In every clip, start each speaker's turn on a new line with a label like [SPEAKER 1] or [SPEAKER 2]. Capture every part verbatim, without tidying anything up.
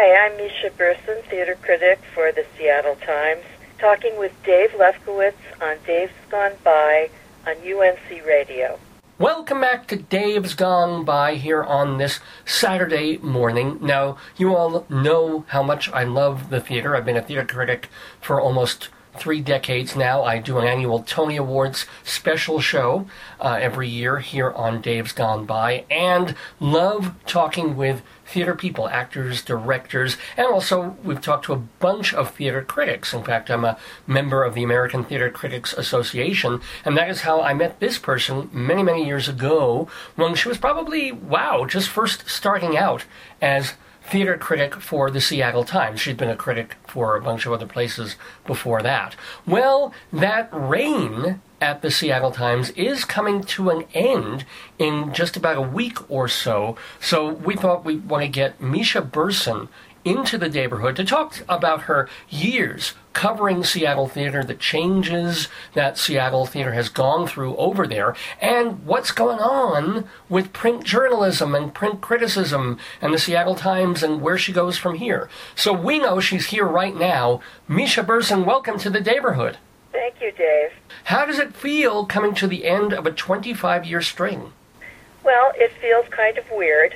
[SPEAKER 1] Hi, I'm Misha Burson, theater critic for the Seattle Times, talking with Dave Lefkowitz on Dave's Gone By on U N C Radio.
[SPEAKER 2] Welcome back to Dave's Gone By here on this Saturday morning. Now, you all know how much I love the theater. I've been a theater critic for almost three decades now. I do an annual Tony Awards special show uh, every year here on Dave's Gone By, and love talking with theater people, actors, directors, and also we've talked to a bunch of theater critics. In fact, I'm a member of the American Theater Critics Association, and that is how I met this person many, many years ago when she was probably, wow, just first starting out as theater critic for the Seattle Times. She'd been a critic for a bunch of other places before that. Well, that reign at the Seattle Times is coming to an end in just about a week or so. So we thought we'd want to get Misha Burson into the neighborhood to talk about her years covering Seattle theater, the changes that Seattle theater has gone through over there, and what's going on with print journalism and print criticism and the Seattle Times and where she goes from here. So we know she's here right now. Misha Burson, welcome to the neighborhood.
[SPEAKER 1] Thank you, Dave.
[SPEAKER 2] How does it feel coming to the end of a twenty-five-year string?
[SPEAKER 1] Well, it feels kind of weird.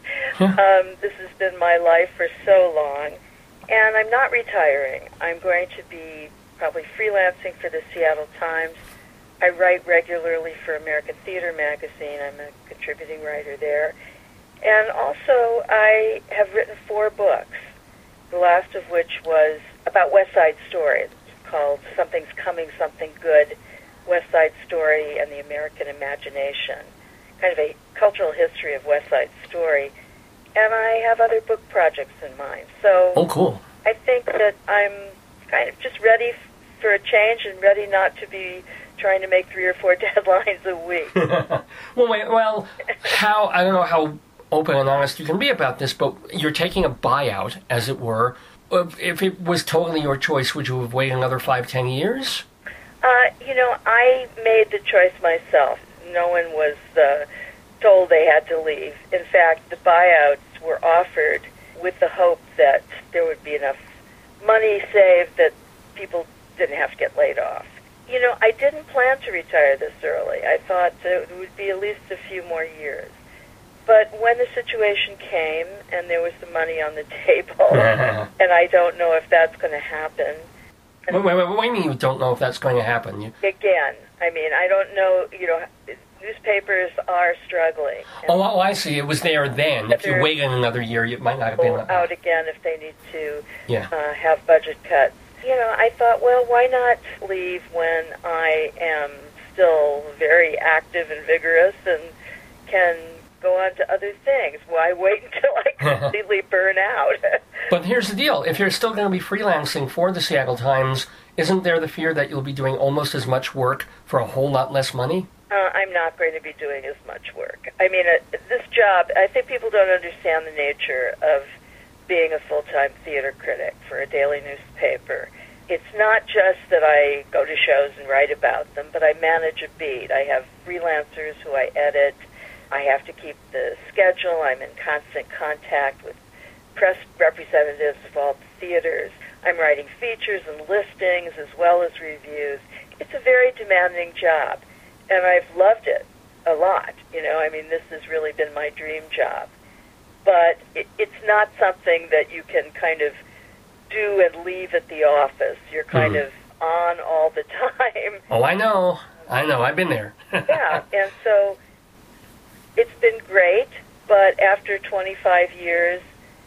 [SPEAKER 1] um, this has been my life for so long, and I'm not retiring. I'm going to be probably freelancing for the Seattle Times. I write regularly for American Theater Magazine. I'm a contributing writer there. And also, I have written four books, the last of which was about West Side Story. It's called Something's Coming, Something Good, West Side Story and the American Imagination, kind of a cultural history of West Side Story. And I have other book projects in mind. So
[SPEAKER 2] oh, cool.
[SPEAKER 1] I think that I'm kind of just ready f- for a change and ready not to be trying to make three or four deadlines a week.
[SPEAKER 2] well, wait, well, how, I don't know how open and honest you can be about this, but you're taking a buyout, as it were. If it was totally your choice, would you have waited another five, ten years?
[SPEAKER 1] Uh, you know, I made the choice myself. No one was uh, told they had to leave. In fact, the buyouts were offered with the hope that there would be enough money saved that people didn't have to get laid off. You know, I didn't plan to retire this early. I thought it would be at least a few more years. But when the situation came and there was the money on the table, and I don't know if that's going to happen.
[SPEAKER 2] Wait, wait, wait, what do you mean you don't know if that's going to happen? You...
[SPEAKER 1] Again, I mean, I don't know, you know, newspapers are struggling.
[SPEAKER 2] Oh, oh, I see. It was there then. If you waited another year, it might not have been...
[SPEAKER 1] out again if they need to
[SPEAKER 2] yeah.
[SPEAKER 1] uh, have budget cuts. You know, I thought, well, why not leave when I am still very active and vigorous and can go on to other things? Why wait until I completely burn out?
[SPEAKER 2] But here's the deal. If you're still going to be freelancing for the Seattle Times, isn't there the fear that you'll be doing almost as much work for a whole lot less money?
[SPEAKER 1] Uh, I'm not going to be doing as much work. I mean, uh, this job, I think people don't understand the nature of being a full-time theater critic for a daily newspaper. It's not just that I go to shows and write about them, but I manage a beat. I have freelancers who I edit. I have to keep the schedule. I'm in constant contact with press representatives of all the theaters. I'm writing features and listings as well as reviews. It's a very demanding job, and I've loved it a lot. You know, I mean, this has really been my dream job. But it, it's not something that you can kind of do and leave at the office. You're kind mm. of on all the time.
[SPEAKER 2] Oh, I know. I know. I've been there.
[SPEAKER 1] Yeah, and so it's been great, but after twenty-five years,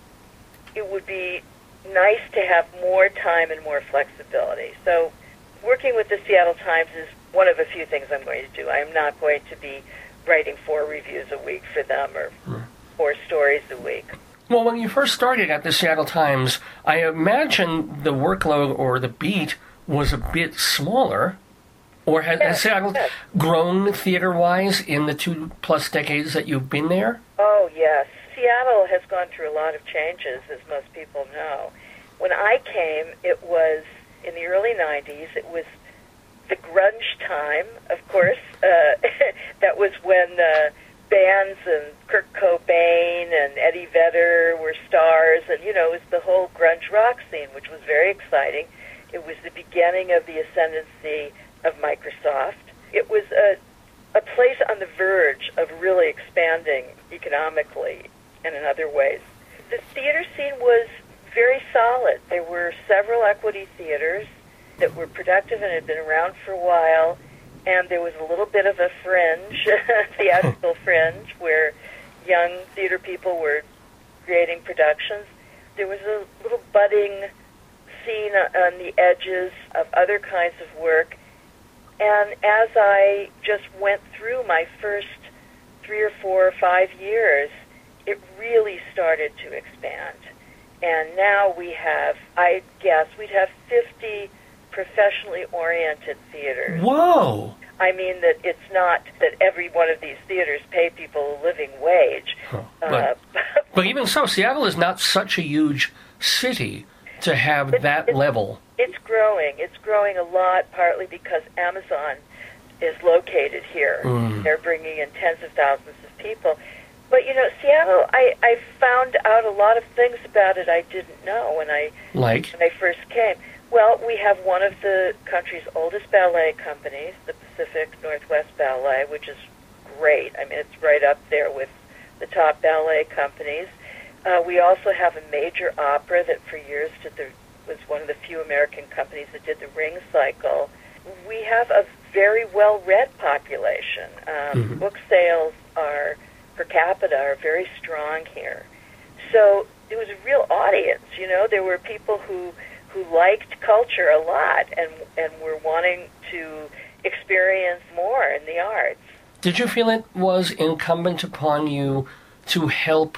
[SPEAKER 1] it would be nice to have more time and more flexibility. So working with the Seattle Times is one of a few things I'm going to do. I'm not going to be writing four reviews a week for them or mm. four stories a week.
[SPEAKER 2] Well, when you first started at the Seattle Times, I imagine the workload or the beat was a bit smaller. Or has,
[SPEAKER 1] yes,
[SPEAKER 2] has Seattle
[SPEAKER 1] yes.
[SPEAKER 2] grown theater-wise in the two-plus decades that you've been there?
[SPEAKER 1] Oh, yes. Seattle has gone through a lot of changes, as most people know. When I came, it was in the early nineties. It was the grunge time, of course. Uh, that was when uh, bands, and Kurt Cobain and Eddie Vedder were stars, and, you know, it was the whole grunge rock scene, which was very exciting. It was the beginning of the ascendancy of Microsoft. It was a, a place on the verge of really expanding economically and in other ways. The theater scene was very solid. There were several equity theaters that were productive and had been around for a while, and there was a little bit of a fringe, theatrical fringe, where young theater people were creating productions. There was a little budding scene on the edges of other kinds of work, and as I just went through my first three or four or five years, it really started to expand. And now we have, I guess, we'd have fifty professionally oriented theaters.
[SPEAKER 2] Whoa!
[SPEAKER 1] I mean that it's not that every one of these theaters pay people a living wage.
[SPEAKER 2] Huh. But,
[SPEAKER 1] uh,
[SPEAKER 2] but even so, Seattle is not such a huge city to have
[SPEAKER 1] it's,
[SPEAKER 2] that
[SPEAKER 1] it's,
[SPEAKER 2] level.
[SPEAKER 1] It's growing. It's growing a lot, partly because Amazon is located here.
[SPEAKER 2] Mm.
[SPEAKER 1] They're bringing in tens of thousands of people. But, you know, Seattle, I, I found out a lot of things about it I didn't know when I,
[SPEAKER 2] like?
[SPEAKER 1] when I first came. Well, we have one of the country's oldest ballet companies, the Pacific Northwest Ballet, which is great. I mean, it's right up there with the top ballet companies. Uh, we also have a major opera that for years did the, was one of the few American companies that did the Ring Cycle. We have a very well-read population. Um, mm-hmm. Book sales are, per capita, are very strong here. So it was a real audience, you know. There were people who who liked culture a lot and and were wanting to experience more in the arts.
[SPEAKER 2] Did you feel it was incumbent upon you to help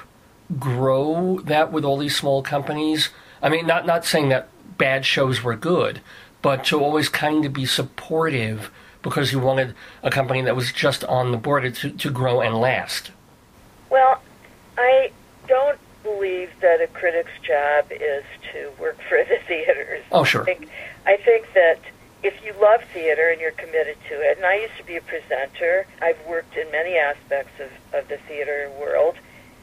[SPEAKER 2] grow that with all these small companies? I mean, not not saying that bad shows were good, but to always kind of be supportive because you wanted a company that was just on the border to, to grow and last.
[SPEAKER 1] Well, I don't believe that a critic's job is to work for the theaters.
[SPEAKER 2] Oh, sure.
[SPEAKER 1] I think, I think that if you love theater and you're committed to it, and I used to be a presenter, I've worked in many aspects of, of the theater world,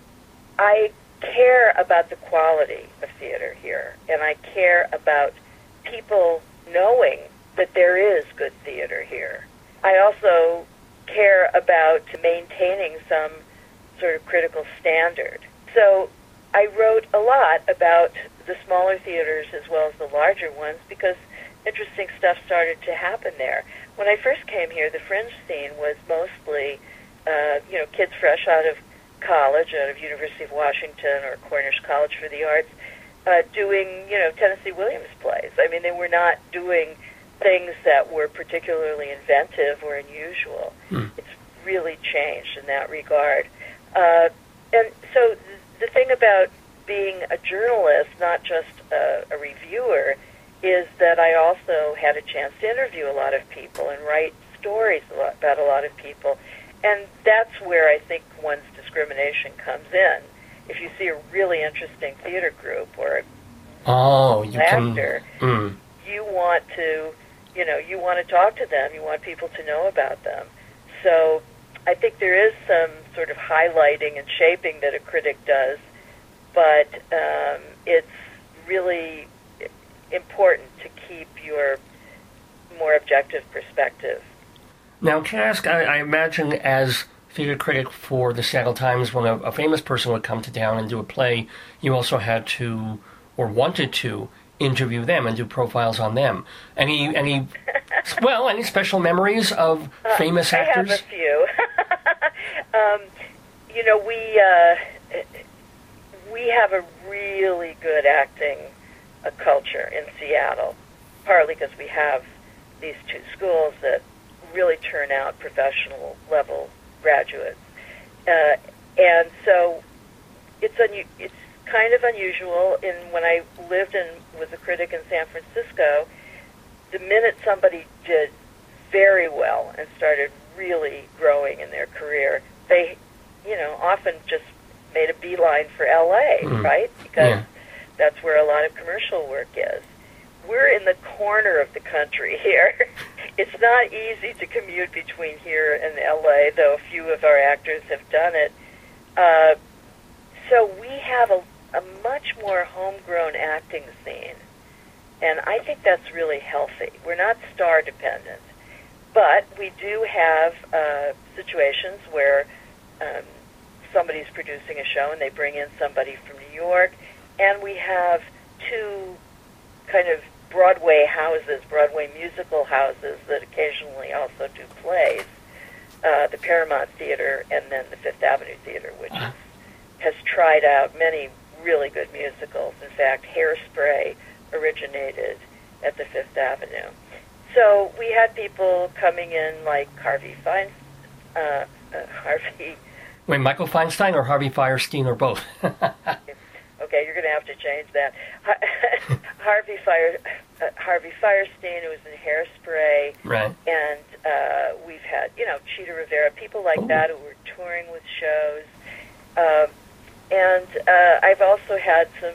[SPEAKER 1] I care about the quality of theater here, and I care about people knowing that there is good theater here. I also care about maintaining some sort of critical standard. So I wrote a lot about the smaller theaters as well as the larger ones because interesting stuff started to happen there. When I first came here, the fringe scene was mostly, uh, you know, kids fresh out of college, out of University of Washington or Cornish College for the Arts, uh, doing, you know, Tennessee Williams plays. I mean, they were not doing things that were particularly inventive or unusual.
[SPEAKER 2] Hmm.
[SPEAKER 1] It's really changed in that regard. Uh, and so th- the thing about being a journalist, not just a, a reviewer, is that I also had a chance to interview a lot of people and write stories a lot, about a lot of people. And that's where I think one's discrimination comes in. If you see a really interesting theater group or a
[SPEAKER 2] oh, you
[SPEAKER 1] actor,
[SPEAKER 2] can, mm.
[SPEAKER 1] you want to, you know, you want to talk to them. You want people to know about them. So I think there is some sort of highlighting and shaping that a critic does, but um, it's really important to keep your more objective perspective.
[SPEAKER 2] Now, can I ask, I, I imagine as theater critic for the Seattle Times, when a, a famous person would come to town and do a play, you also had to, or wanted to, interview them and do profiles on them. Any, any, well, any special memories of
[SPEAKER 1] uh,
[SPEAKER 2] famous
[SPEAKER 1] I
[SPEAKER 2] actors?
[SPEAKER 1] I have a few. um, you know, we uh, we have a really good acting uh, culture in Seattle, partly because we have these two schools that really turn out professional level graduates, uh, and so it's unu- it's kind of unusual. In when I lived and was a critic in San Francisco, the minute somebody did very well and started really growing in their career, they, you know, often just made a beeline for L A,
[SPEAKER 2] mm.
[SPEAKER 1] right? Because
[SPEAKER 2] yeah.
[SPEAKER 1] that's where a lot of commercial work is. we're in the corner of the country here. It's not easy to commute between here and L A, though a few of our actors have done it. Uh, so we have a, a much more homegrown acting scene, and I think that's really healthy. We're not star dependent, but we do have uh, situations where um, somebody's producing a show and they bring in somebody from New York, and we have two kind of Broadway houses, Broadway musical houses that occasionally also do plays, uh, the Paramount Theater and then the Fifth Avenue Theater, which is, has tried out many really good musicals. In fact, Hairspray originated at the Fifth Avenue. So we had people coming in like Harvey Feinstein, uh, uh, Harvey...
[SPEAKER 2] Wait, Michael Feinstein or Harvey Fierstein or both?
[SPEAKER 1] Okay, you're going to have to change that. Harvey Fire, uh, Harvey Fierstein, who was in Hairspray,
[SPEAKER 2] right?
[SPEAKER 1] And uh, we've had, you know, Chita Rivera, people like Ooh. that who were touring with shows. Um, and uh, I've also had some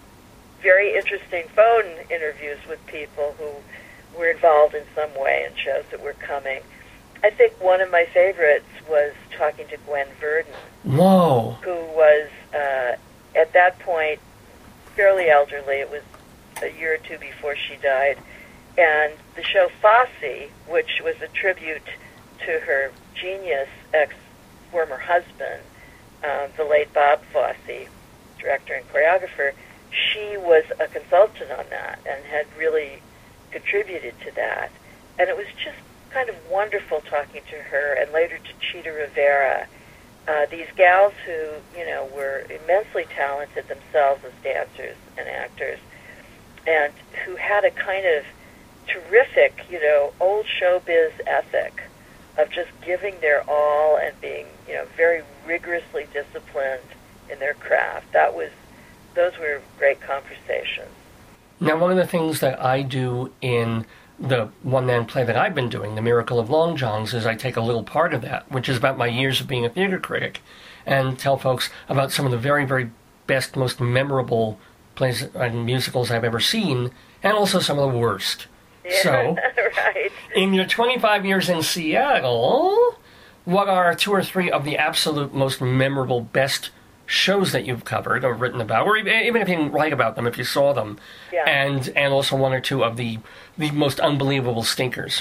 [SPEAKER 1] very interesting phone interviews with people who were involved in some way in shows that were coming. I think one of my favorites was talking to Gwen Verdon.
[SPEAKER 2] Whoa!
[SPEAKER 1] Who was, uh, at that point, fairly elderly. It was a year or two before she died. And the show Fosse, which was a tribute to her genius ex-former husband, uh, the late Bob Fosse, director and choreographer, she was a consultant on that and had really contributed to that. And it was just kind of wonderful talking to her, and later to Chita Rivera, uh, these gals who, you know, were immensely talented themselves as dancers and actors, and who had a kind of terrific, you know, old showbiz ethic of just giving their all and being, you know, very rigorously disciplined in their craft. That was, those were great conversations.
[SPEAKER 2] Now, one of the things that I do in the one-man play that I've been doing, The Miracle of Long John's, is I take a little part of that, which is about my years of being a theater critic, and tell folks about some of the very, very best, most memorable plays and musicals I've ever seen, and also some of the worst.
[SPEAKER 1] Yeah,
[SPEAKER 2] so,
[SPEAKER 1] right.
[SPEAKER 2] In your twenty-five years in Seattle, what are two or three of the absolute most memorable, best shows that you've covered or written about, or even if you didn't write about them, if you saw them,
[SPEAKER 1] yeah.
[SPEAKER 2] and and also one or two of the the most unbelievable stinkers?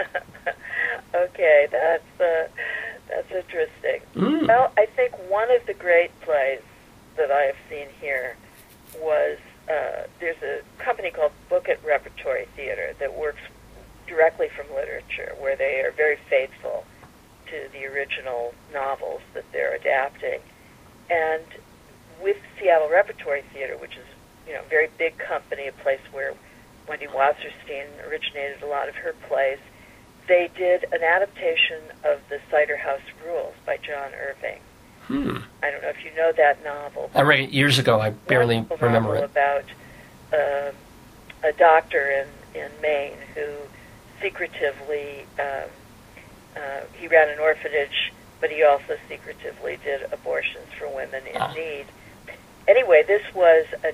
[SPEAKER 1] Okay, that's uh, that's interesting.
[SPEAKER 2] Mm.
[SPEAKER 1] Well, I think one of the great plays that I have seen here was uh, there's a company called Book It Repertory Theater that works directly from literature, where they are very faithful to the original novels that they're adapting. And with Seattle Repertory Theater, which is, you know, a very big company, a place where Wendy Wasserstein originated a lot of her plays, they did an adaptation of the Cider House Rules by John Irving.
[SPEAKER 2] Hmm.
[SPEAKER 1] I don't know if you know that novel.
[SPEAKER 2] I read it years ago. I barely remember it.
[SPEAKER 1] About um, a doctor in, in Maine who secretively, um, uh, he ran an orphanage, but he also secretively did abortions for women in ah. need. Anyway, this was a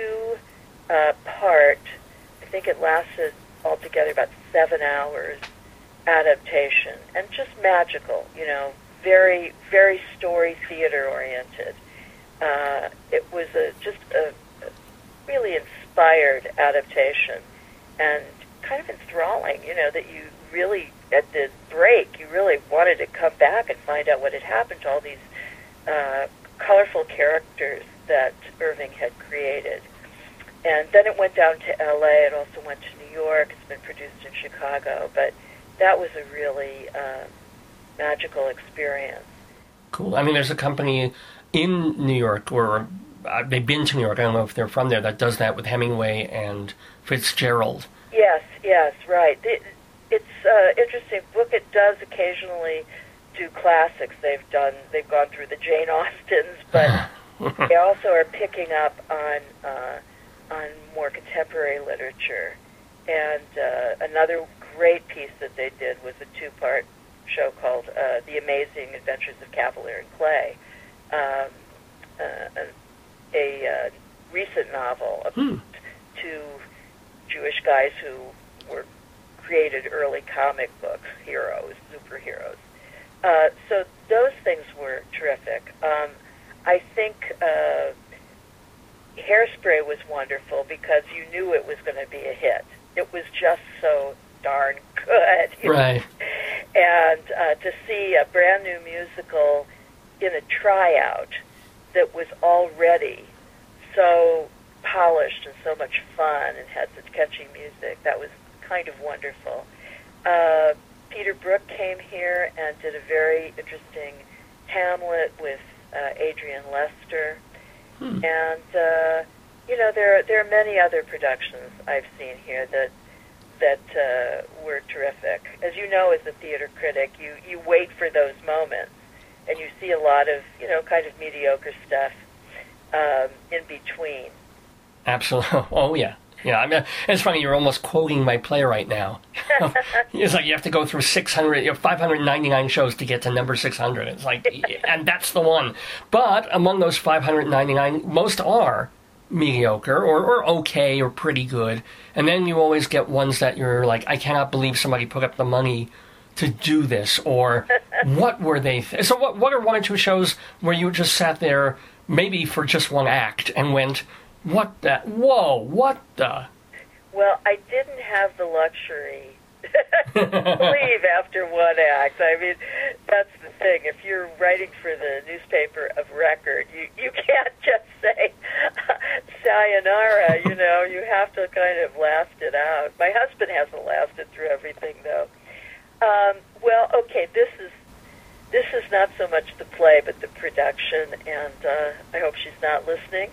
[SPEAKER 1] two-part, uh, I think it lasted altogether about seven hours, adaptation, and just magical, you know, very, very story theater-oriented. Uh, it was a, just a, a really inspired adaptation, and kind of enthralling, you know, that you really, at the break, you really wanted to come back and find out what had happened to all these uh, colorful characters that Irving had created. And then it went down to L A. It also went to New York. It's been produced in Chicago. But that was a really uh, magical experience.
[SPEAKER 2] Cool. I mean, there's a company in New York, or uh, they've been to New York, I don't know if they're from there, that does that with Hemingway and Fitzgerald.
[SPEAKER 1] Yes, yes, right. The, It's uh, interesting. Book It does occasionally do classics. They've done. They've gone through the Jane Austens, but they also are picking up on uh, on more contemporary literature. And uh, another great piece that they did was a two-part show called uh, "The Amazing Adventures of Cavalier and Clay," um, uh, a, a uh, recent novel about
[SPEAKER 2] hmm.
[SPEAKER 1] two Jewish guys who were created early comic book heroes, superheroes. Uh, so those things were terrific. Um, I think uh, Hairspray was wonderful because you knew it was going to be a hit. It was just so darn good.
[SPEAKER 2] Right.
[SPEAKER 1] And uh, to see a brand new musical in a tryout that was already so polished and so much fun and had such catchy music, that was kind of wonderful. Uh, Peter Brook came here and did a very interesting Hamlet with uh, Adrian Lester.
[SPEAKER 2] Hmm.
[SPEAKER 1] And, uh, you know, there, there are many other productions I've seen here that that uh, were terrific. As you know, as a theater critic, you, you wait for those moments, and you see a lot of, you know, kind of mediocre stuff um, in between.
[SPEAKER 2] Absolutely. Oh, yeah. Yeah, I mean, it's funny, you're almost quoting my play right now. It's like you have to go through six hundred, you know, five hundred ninety-nine shows to get to number six hundred. It's like, and that's the one. But among those five hundred ninety-nine, most are mediocre or, or okay or pretty good. And then you always get ones that you're like, I cannot believe somebody put up the money to do this. Or what were they? Th- so what, what are one or two shows where you just sat there maybe for just one act and went, what the? Whoa, what the?
[SPEAKER 1] Well, I didn't have the luxury to leave after one act. I mean, that's the thing. If you're writing for the newspaper of record, you, you can't just say sayonara, you know. You have to kind of last it out. My husband hasn't lasted through everything, though. Um, well, okay, this is this is not so much the play, but the production, and uh, I hope she's not listening.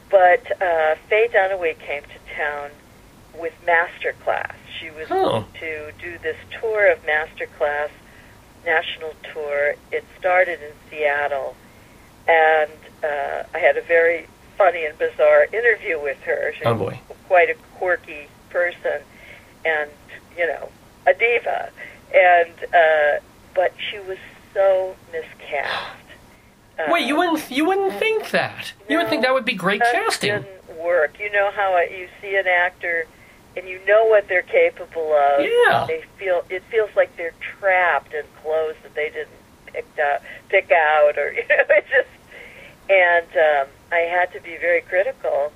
[SPEAKER 1] But uh, Faye Dunaway came to town with Masterclass. She was
[SPEAKER 2] oh.
[SPEAKER 1] to do this tour of Masterclass, national tour. It started in Seattle, and uh, I had a very funny and bizarre interview with her. She's
[SPEAKER 2] oh boy.
[SPEAKER 1] quite a quirky person, and, you know, a diva. And uh, but she was so miscast. Uh,
[SPEAKER 2] Wait, you wouldn't you wouldn't think that? You
[SPEAKER 1] no,
[SPEAKER 2] would think that would be great
[SPEAKER 1] that
[SPEAKER 2] casting.
[SPEAKER 1] Didn't work. You know how uh, you see an actor and you know what they're capable of.
[SPEAKER 2] Yeah.
[SPEAKER 1] They feel it feels like they're trapped in clothes that they didn't pick out, pick out, or you know, it just. And um, I had to be very critical.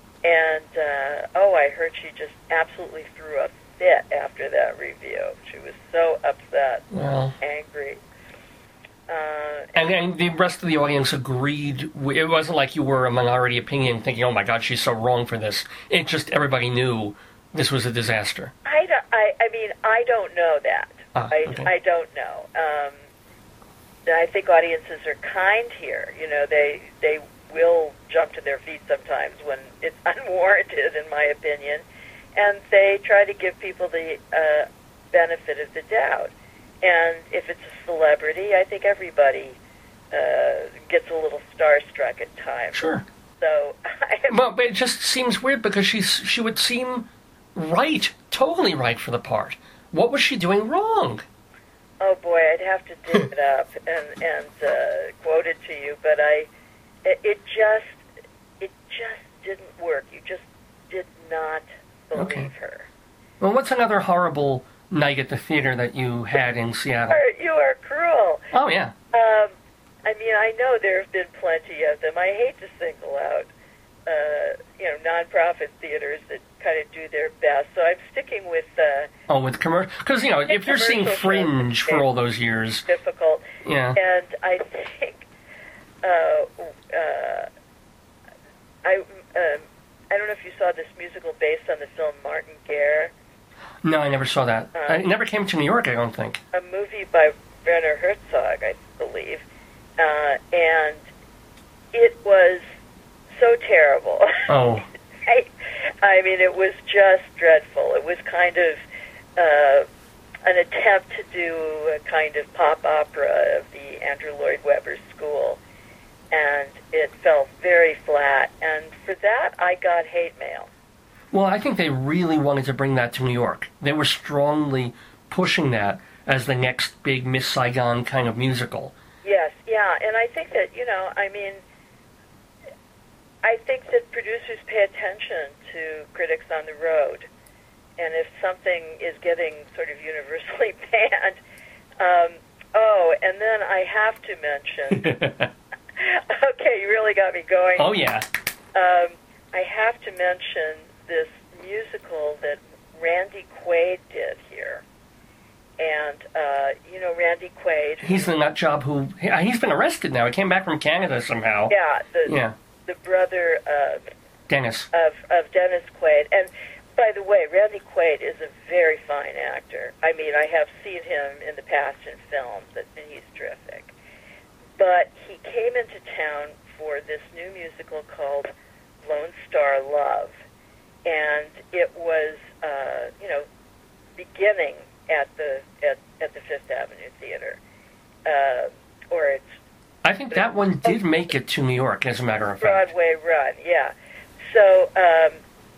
[SPEAKER 1] And uh, oh, I heard she just absolutely threw a fit after that review. She was so upset,
[SPEAKER 2] well,
[SPEAKER 1] angry. Uh,
[SPEAKER 2] and, and the rest of the audience agreed. It wasn't like you were a minority opinion thinking, oh my God, she's so wrong for this. It just, everybody knew this was a disaster.
[SPEAKER 1] I, don't, I, I mean, I don't know that.
[SPEAKER 2] Ah,
[SPEAKER 1] I,
[SPEAKER 2] okay.
[SPEAKER 1] I don't know. Um, I think audiences are kind here. You know, they they will jump to their feet sometimes when it's unwarranted, in my opinion, and they try to give people the uh, benefit of the doubt. And if it's a celebrity, I think everybody uh, gets a little starstruck at times.
[SPEAKER 2] Sure.
[SPEAKER 1] So, I am,
[SPEAKER 2] Well, but it just seems weird because she's she would seem right, totally right for the part. What was she doing wrong?
[SPEAKER 1] oh boy, I'd have to dig it up and and uh, quote it to you. But I, it, it just, it just didn't work. You just did not believe
[SPEAKER 2] Okay.
[SPEAKER 1] her.
[SPEAKER 2] Well, what's another horrible night at the theater that you had in Seattle?
[SPEAKER 1] You are cruel.
[SPEAKER 2] Oh, yeah.
[SPEAKER 1] Um, I mean, I know there have been plenty of them. I hate to single out, uh, you know, nonprofit theaters that kind of do their best. So I'm sticking with uh,
[SPEAKER 2] Oh, with commercial? Because, you know, if you're seeing
[SPEAKER 1] commercial
[SPEAKER 2] Fringe
[SPEAKER 1] films,
[SPEAKER 2] for all those years,
[SPEAKER 1] difficult.
[SPEAKER 2] yeah.
[SPEAKER 1] And I think uh, uh, I um, I don't know if you saw this musical based on the film Martin Gare,
[SPEAKER 2] No, I never saw that.
[SPEAKER 1] Uh,
[SPEAKER 2] it never came to New York, I don't think.
[SPEAKER 1] a movie by Werner Herzog, I believe, uh, and it was so terrible.
[SPEAKER 2] Oh.
[SPEAKER 1] I, I mean, it was just dreadful. It was kind of uh, an attempt to do a kind of pop opera of the Andrew Lloyd Webber school, and it fell very flat. And for that, I got hate mail.
[SPEAKER 2] Well, I think they really wanted to bring that to New York. They were strongly pushing that as the next big Miss Saigon kind of musical.
[SPEAKER 1] Yes, yeah, and I think that, you know, I mean, I think that producers pay attention to critics on the road. and if something is getting sort of universally banned, um, oh, and then I have to mention. Okay, you really got me going.
[SPEAKER 2] Oh yeah.
[SPEAKER 1] Um, I have to mention this musical that Randy Quaid did here. And, uh, you know, Randy Quaid.
[SPEAKER 2] He's the nut job who, he's been arrested now. He came back from Canada somehow.
[SPEAKER 1] Yeah, the,
[SPEAKER 2] yeah.
[SPEAKER 1] the brother of
[SPEAKER 2] Dennis.
[SPEAKER 1] Of, of Dennis Quaid. And, by the way, Randy Quaid is a very fine actor. I mean, I have seen him in the past in films, and he's terrific. But he came into town for this new musical called Lone Star Love. And it was, uh, you know, beginning at the at, at the Fifth Avenue Theater, uh, or it's.
[SPEAKER 2] I think that one did make it to New York, as a matter of fact.
[SPEAKER 1] Broadway run, yeah. So um,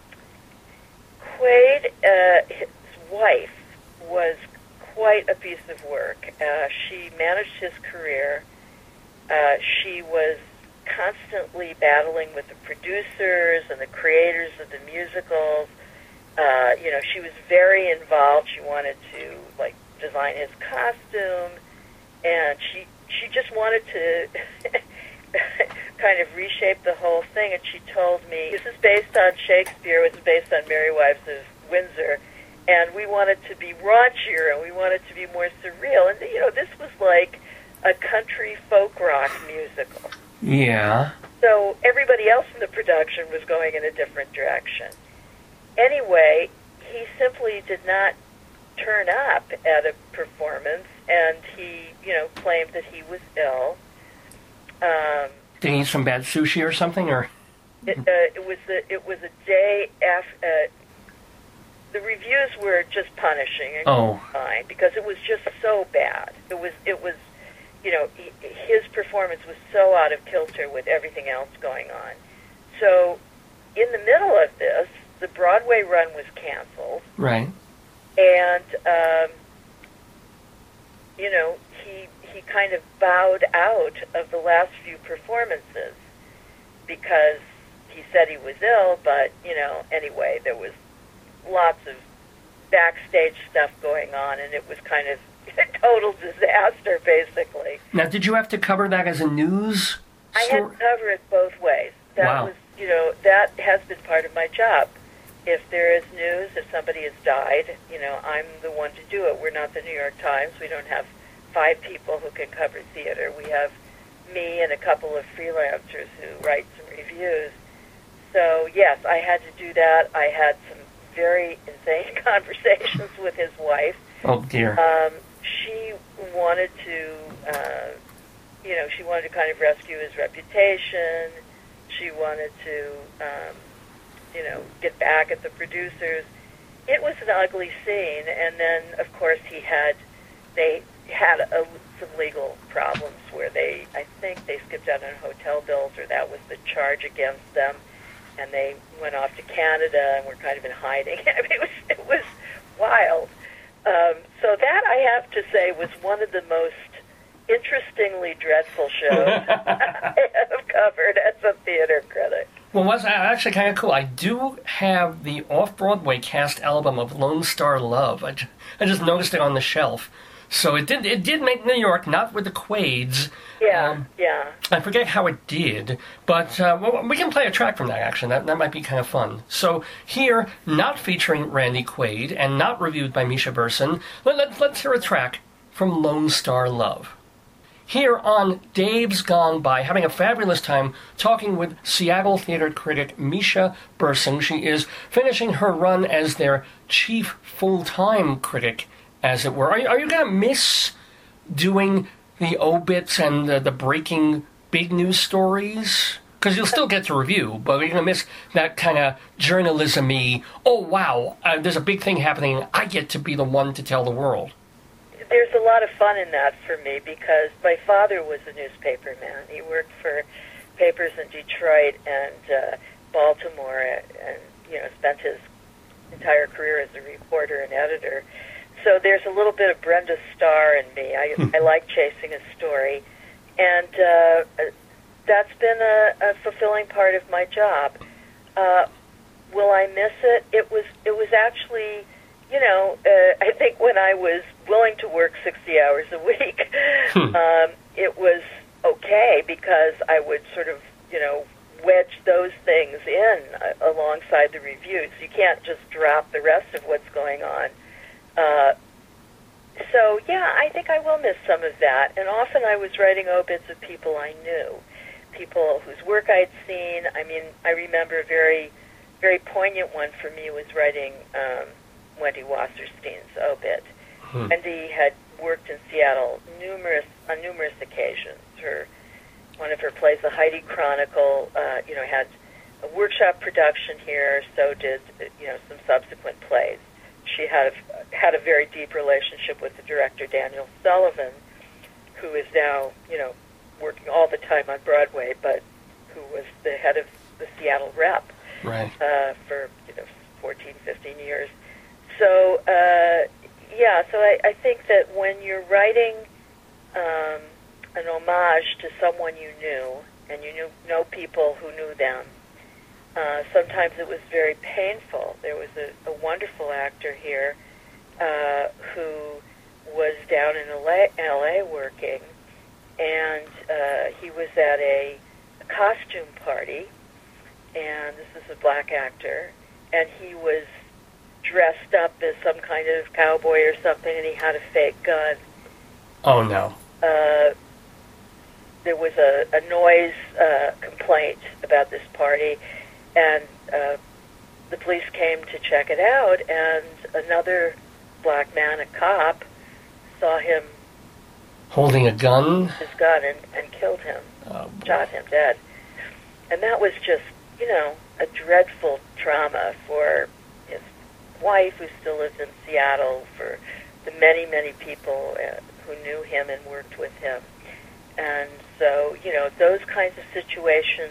[SPEAKER 1] Quaid, uh, his wife, was quite a piece of work. Uh, she managed his career. Uh, she was constantly battling with the producers and the creators of the musicals. Uh, you know, she was very involved. She wanted to, like, design his costume, and she she just wanted to kind of reshape the whole thing. And she told me, this is based on Shakespeare, it was based on Merry Wives of Windsor, and we wanted to be raunchier, and we wanted to be more surreal. And, you know, this was like a country folk rock musical.
[SPEAKER 2] Yeah.
[SPEAKER 1] So everybody else in the production was going in a different direction. Anyway, he simply did not turn up at a performance, and he, you know, claimed that he was ill. Um,
[SPEAKER 2] Did he eat some bad sushi or something, or?
[SPEAKER 1] It, uh, it was a, it was a day after. Uh, the reviews were just punishing and
[SPEAKER 2] oh.
[SPEAKER 1] fine because it was just so bad. It was it was, you know, he, his performance was so out of kilter with everything else going on. So, in the middle of this, the Broadway run was canceled.
[SPEAKER 2] Right.
[SPEAKER 1] And, um, you know, he he kind of bowed out of the last few performances because he said he was ill, but, you know, anyway, there was lots of backstage stuff going on, and it was kind of a total disaster, basically.
[SPEAKER 2] Now, did you have to cover that as a news
[SPEAKER 1] I had to cover it both ways. That
[SPEAKER 2] wow.
[SPEAKER 1] was, you know, that has been part of my job. If there is news, if somebody has died, you know, I'm the one to do it. We're not the New York Times. We don't have five people who can cover theater. We have me and a couple of freelancers who write some reviews. So, yes, I had to do that. I had some very insane conversations with his wife.
[SPEAKER 2] Oh, dear.
[SPEAKER 1] Um, she wanted to, uh, you know, she wanted to kind of rescue his reputation. She wanted to, um, you know, get back at the producers. It was an ugly scene, and then, of course, he had, they had a, some legal problems where they, I think they skipped out on hotel bills, or that was the charge against them, and they went off to Canada and were kind of in hiding. I mean, it was, it was wild. Um, so that, I have to say, was one of the most interestingly dreadful shows I have covered as a theater critic.
[SPEAKER 2] Well, was actually kind of cool. I do have the off-Broadway cast album of Lone Star Love. I just, I just noticed it on the shelf. So it did it did make New York, not with the Quaids.
[SPEAKER 1] Yeah,
[SPEAKER 2] um,
[SPEAKER 1] yeah.
[SPEAKER 2] I forget how it did, but uh, well, we can play a track from that, actually. That, that might be kind of fun. So here, not featuring Randy Quaid and not reviewed by Misha Bersin, let, let, let's hear a track from Lone Star Love. Here on Dave's Gone By, having a fabulous time talking with Seattle theater critic Misha Bersin. She is finishing her run as their chief full-time critic, as it were. Are you, are you going to miss doing the obits and the, the breaking big news stories? Because you'll still get to review, but you're going to miss that kind of journalism-y, oh, wow, uh, there's a big thing happening, I get to be the one to tell the world.
[SPEAKER 1] There's a lot of fun in that for me because my father was a newspaper man. He worked for papers in Detroit and uh, Baltimore and, you know, spent his entire career as a reporter and editor. So there's a little bit of Brenda Starr in me. I, I like chasing a story. And uh, that's been a, a fulfilling part of my job. Uh, will I miss it? It was it was actually, you know, uh, I think when I was willing to work sixty hours a week,
[SPEAKER 2] hmm.
[SPEAKER 1] um, it was okay because I would sort of, you know, wedge those things in uh, alongside the reviews. You can't just drop the rest of what's going on. Uh, so, yeah, I think I will miss some of that. And often I was writing obits of people I knew, people whose work I'd seen. I mean, I remember a very, very poignant one for me was writing um, Wendy Wasserstein's obit.
[SPEAKER 2] Hmm.
[SPEAKER 1] Wendy had worked in Seattle numerous on numerous occasions. Her one of her plays, The Heidi Chronicle, uh, you know, had a workshop production here. So did you know some subsequent plays. She had a, had a very deep relationship with the director Daniel Sullivan, who is now you know working all the time on Broadway, but who was the head of the Seattle Rep
[SPEAKER 2] right.
[SPEAKER 1] uh, for you know fourteen, fifteen years. So uh, yeah, so I, I think that when you're writing um, an homage to someone you knew, and you knew know people who knew them, uh, sometimes it was very painful. There was a, a wonderful actor here uh, who was down in L A, L A working, and uh, he was at a, a costume party, and this is a black actor, and he was dressed up as some kind of cowboy or something, and he had a fake gun.
[SPEAKER 2] Oh, no.
[SPEAKER 1] Uh, there was a, a noise uh, complaint about this party, and uh, the police came to check it out, and another black man, a cop, saw him
[SPEAKER 2] holding a gun?
[SPEAKER 1] His gun and, and killed him,
[SPEAKER 2] oh,
[SPEAKER 1] shot him dead. And that was just, you know, a dreadful trauma for his wife, who still lives in Seattle, for the many, many people uh, who knew him and worked with him. And so, you know, those kinds of situations,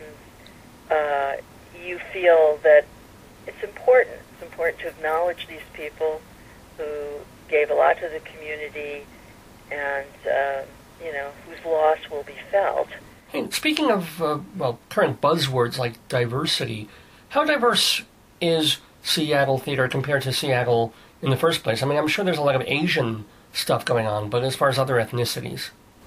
[SPEAKER 1] uh, you feel that it's important. It's important to acknowledge these people who gave a lot to the community and, uh, you know, whose loss will be felt.
[SPEAKER 2] Hey, speaking of, uh, well, current buzzwords like diversity, how diverse is Seattle theater compared to Seattle in the first place? I mean, I'm sure there's a lot of Asian stuff going on, but as far as other ethnicities?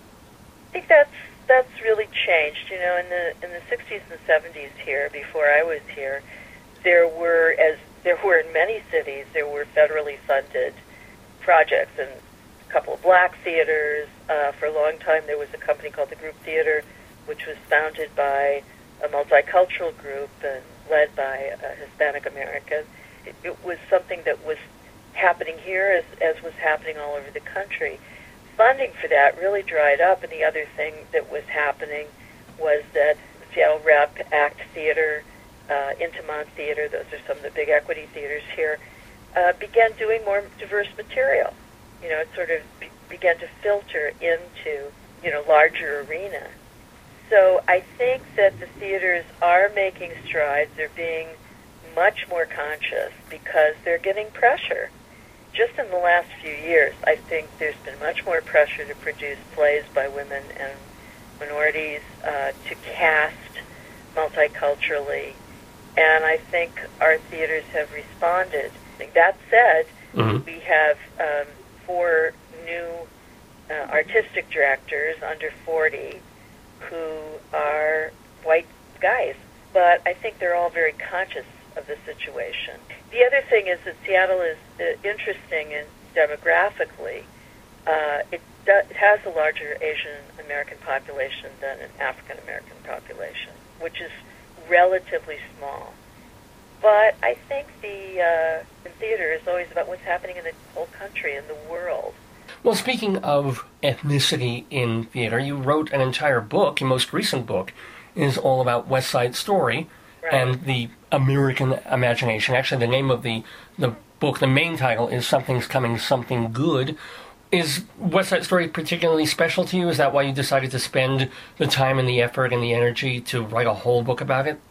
[SPEAKER 1] I think that's that's really changed. You know, in the in the sixties and seventies here, before I was here, there were, as there were in many cities, there were federally funded projects, and a couple of black theaters. Uh, for a long time, there was a company called the Group Theater, which was founded by a multicultural group and led by a Hispanic American. It, it was something that was happening here as, as was happening all over the country. Funding for that really dried up, and the other thing that was happening was that the Seattle Rep, Act Theater, uh, Intimont Theater, those are some of the big equity theaters here, uh, began doing more diverse material. You know, it sort of be- began to filter into, you know, larger arena. So I think that the theaters are making strides. They're being much more conscious because they're getting pressure. Just in the last few years, I think there's been much more pressure to produce plays by women and minorities, uh, to cast multiculturally, and I think our theaters have responded. That said,
[SPEAKER 2] mm-hmm.
[SPEAKER 1] we have um, four new uh, artistic directors under forty who are white guys, but I think they're all very conscious of the situation. The other thing is that Seattle is uh, interesting and demographically. Uh, it, do, it has a larger Asian American population than an African American population, which is relatively small. But I think the uh, the theater is always about what's happening in the whole country and the world.
[SPEAKER 2] Well, speaking of ethnicity in theater, you wrote an entire book. Your most recent book is all about West Side Story.
[SPEAKER 1] Right.
[SPEAKER 2] And the American imagination. Actually, the name of the, the book, the main title, is Something's Coming, Something Good. Is West Side Story particularly special to you? Is that why you decided to spend the time and the effort and the energy to write a whole book about it?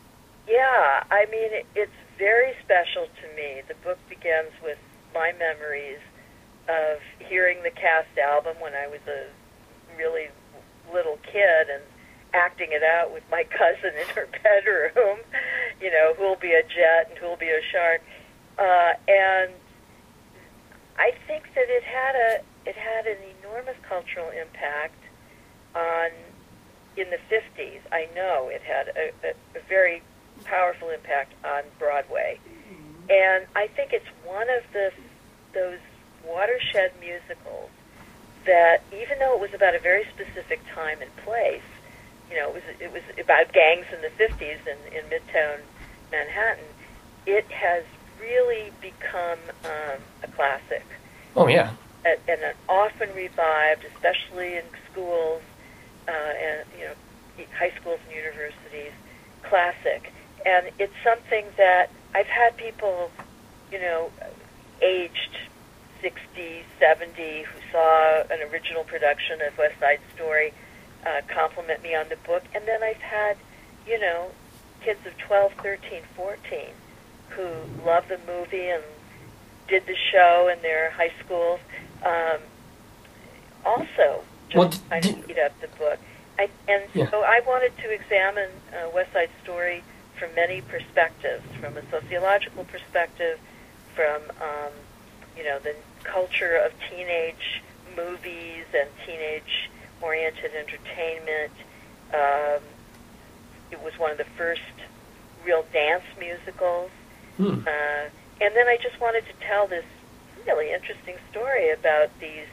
[SPEAKER 1] Yeah, I mean, it, it's very special to me. The book begins with my memories of hearing the cast album when I was a really little kid and acting it out with my cousin in her bedroom, you know, who'll be a jet and who'll be a shark. Uh, and I think that it had a it had an enormous cultural impact on in the fifties. I know it had a, a, a very powerful impact on Broadway, and I think it's one of the those watershed musicals that, even though it was about a very specific time and place, you know, it was it was about gangs in the fifties in, in Midtown Manhattan, it has really become um, a classic.
[SPEAKER 2] Oh, yeah.
[SPEAKER 1] And, and an often revived, especially in schools uh, and, you know, high schools and universities, classic. And it's something that I've had people, you know, aged sixty, seventy, who saw an original production of West Side Story uh, compliment me on the book. And then I've had, you know, kids of twelve, thirteen, fourteen who love the movie and did the show in their high schools. Um, also, just
[SPEAKER 2] well,
[SPEAKER 1] kind
[SPEAKER 2] d-
[SPEAKER 1] of eat up the book. I, and
[SPEAKER 2] yeah.
[SPEAKER 1] so I wanted to examine uh, West Side Story from many perspectives, from a sociological perspective, from, um, you know, the culture of teenage movies and teenage-oriented entertainment. Um, it was one of the first real dance musicals.
[SPEAKER 2] Hmm.
[SPEAKER 1] Uh, and then I just wanted to tell this really interesting story about these